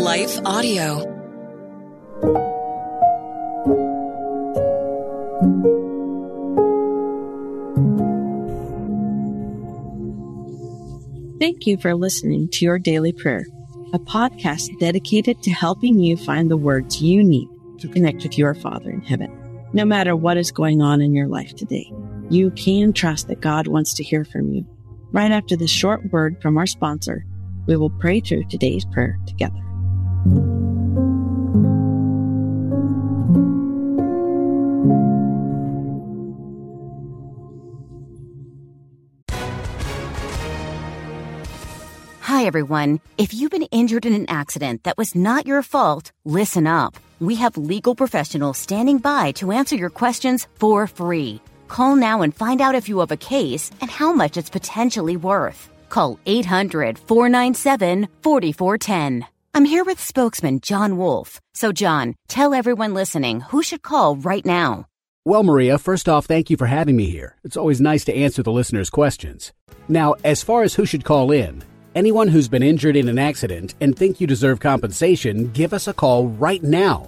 Life Audio. Thank you for listening to Your Daily Prayer, a podcast dedicated to helping you find the words you need to connect with your Father in heaven. No matter what is going on in your life today, you can trust that God wants to hear from you. Right after this short word from our sponsor, we will pray through today's prayer together. Hi, everyone. If you've been injured in an accident that was not your fault, listen up. We have legal professionals standing by to answer your questions for free. Call now and find out if you have a case and how much it's potentially worth. Call 800-497-4410. I'm here with spokesman John Wolf. So, John, tell everyone listening who should call right now. Well, Maria, first off, thank you for having me here. It's always nice to answer the listeners' questions. Now, as far as who should call in, anyone who's been injured in an accident and think you deserve compensation, give us a call right now.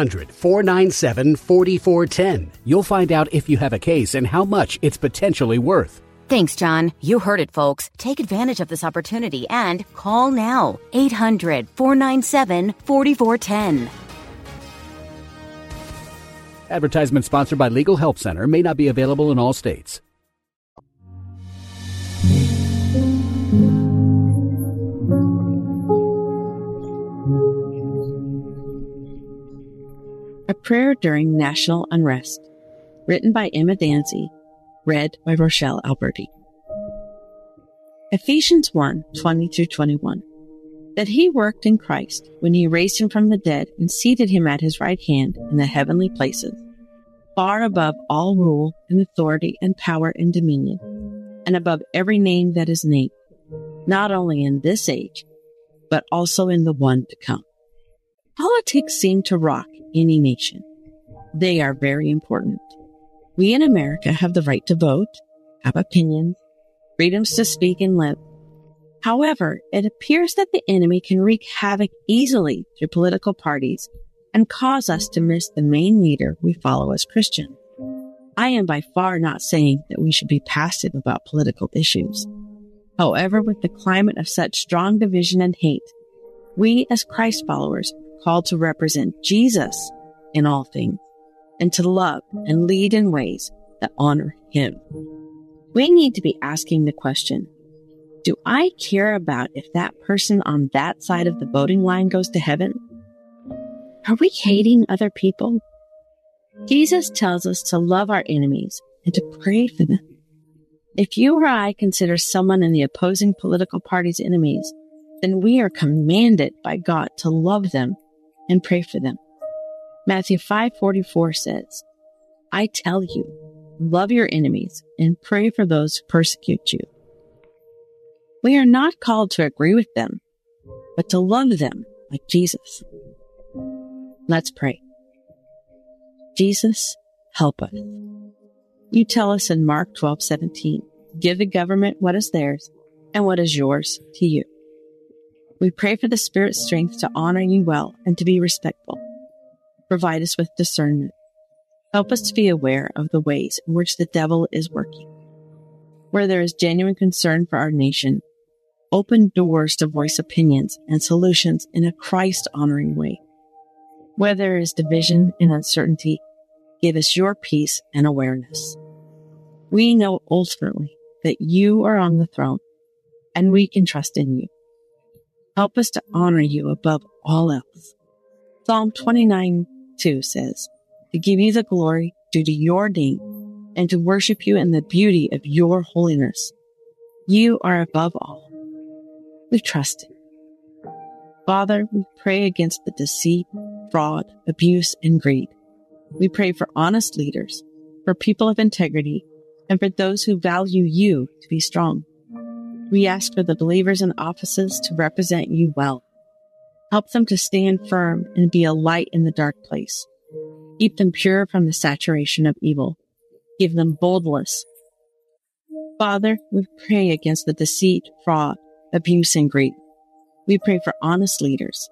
800-497-4410. You'll find out if you have a case and how much it's potentially worth. Thanks, John. You heard it, folks. Take advantage of this opportunity and call now. 800-497-4410. Advertisement sponsored by Legal Help Center. May not be available in all states. A prayer during national unrest, written by Emma Danzy, read by Rochelle Alberti. Ephesians 1:20-21. That he worked in Christ when he raised him from the dead and seated him at his right hand in the heavenly places, far above all rule and authority and power and dominion, and above every name that is named, not only in this age, but also in the one to come. Politics seem to rock any nation. They are very important. We in America have the right to vote, have opinions, freedoms to speak and live. However, it appears that the enemy can wreak havoc easily through political parties and cause us to miss the main leader we follow as Christians. I am by far not saying that we should be passive about political issues. However, with the climate of such strong division and hate, we as Christ followers are called to represent Jesus in all things, and to love and lead in ways that honor him. We need to be asking the question, do I care about if that person on that side of the voting line goes to heaven? Are we hating other people? Jesus tells us to love our enemies and to pray for them. If you or I consider someone in the opposing political party's enemies, then we are commanded by God to love them and pray for them. Matthew 5:44 says, I tell you, love your enemies and pray for those who persecute you. We are not called to agree with them, but to love them like Jesus. Let's pray. Jesus, help us. You tell us in Mark 12:17, give the government what is theirs and what is yours to you. We pray for the Spirit's strength to honor you well and to be respectful. Provide us with discernment. Help us to be aware of the ways in which the devil is working. Where there is genuine concern for our nation, open doors to voice opinions and solutions in a Christ-honoring way. Where there is division and uncertainty, give us your peace and awareness. We know ultimately that you are on the throne, and we can trust in you. Help us to honor you above all else. Psalm 29:2 says, to give you the glory due to your name and to worship you in the beauty of your holiness. You are above all. We trust you. Father, we pray against the deceit, fraud, abuse, and greed. We pray for honest leaders, for people of integrity, and for those who value you to be strong. We ask for the believers in offices to represent you well. Help them to stand firm and be a light in the dark place. Keep them pure from the saturation of evil. Give them boldness. Father, we pray against the deceit, fraud, abuse, and greed. We pray for honest leaders,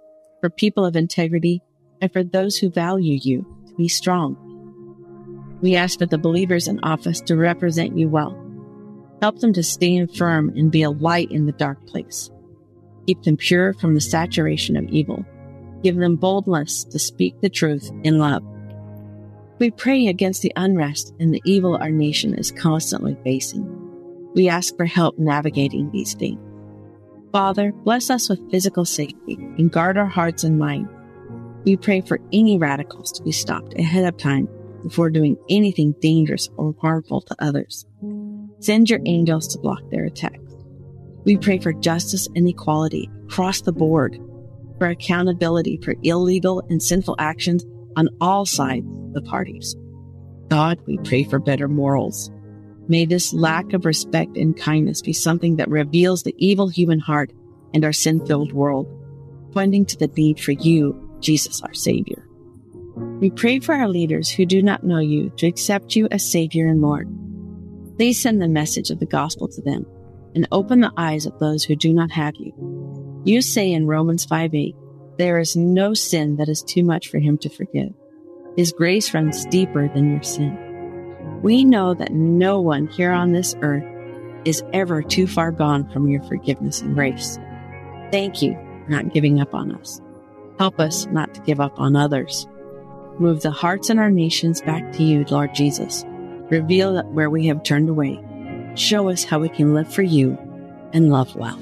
for people of integrity, and for those who value you to be strong. We ask for the believers in office to represent you well. Help them to stand firm and be a light in the dark place. Keep them pure from the saturation of evil. Give them boldness to speak the truth in love. We pray against the unrest and the evil our nation is constantly facing. We ask for help navigating these things. Father, bless us with physical safety and guard our hearts and minds. We pray for any radicals to be stopped ahead of time before doing anything dangerous or harmful to others. Send your angels to block their attacks. We pray for justice and equality across the board, for accountability for illegal and sinful actions on all sides of the parties. God, we pray for better morals. May this lack of respect and kindness be something that reveals the evil human heart and our sin-filled world, pointing to the need for you, Jesus, our Savior. We pray for our leaders who do not know you to accept you as Savior and Lord. Please send the message of the gospel to them and open the eyes of those who do not have you. You say in Romans 5:8, there is no sin that is too much for him to forgive. His grace runs deeper than your sin. We know that no one here on this earth is ever too far gone from your forgiveness and grace. Thank you for not giving up on us. Help us not to give up on others. Move the hearts in our nations back to you, Lord Jesus. Reveal where we have turned away. Show us how we can live for you and love well.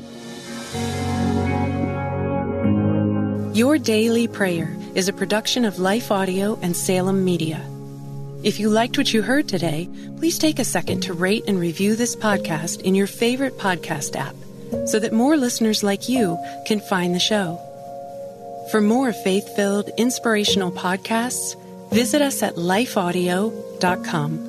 Your Daily Prayer is a production of Life Audio and Salem Media. If you liked what you heard today, please take a second to rate and review this podcast in your favorite podcast app so that more listeners like you can find the show. For more faith-filled, inspirational podcasts, visit us at lifeaudio.com.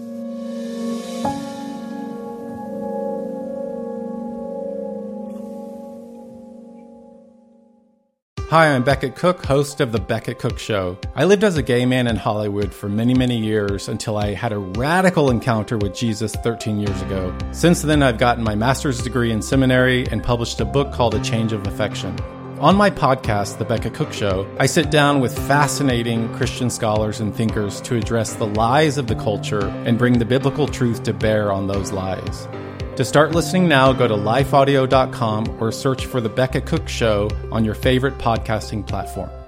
Hi, I'm Becket Cook, host of The Becket Cook Show. I lived as a gay man in Hollywood for many, many years until I had a radical encounter with Jesus 13 years ago. Since then, I've gotten my master's degree in seminary and published a book called A Change of Affection. On my podcast, The Becket Cook Show, I sit down with fascinating Christian scholars and thinkers to address the lies of the culture and bring the biblical truth to bear on those lies. To start listening now, go to lifeaudio.com or search for The Becket Cook Show on your favorite podcasting platform.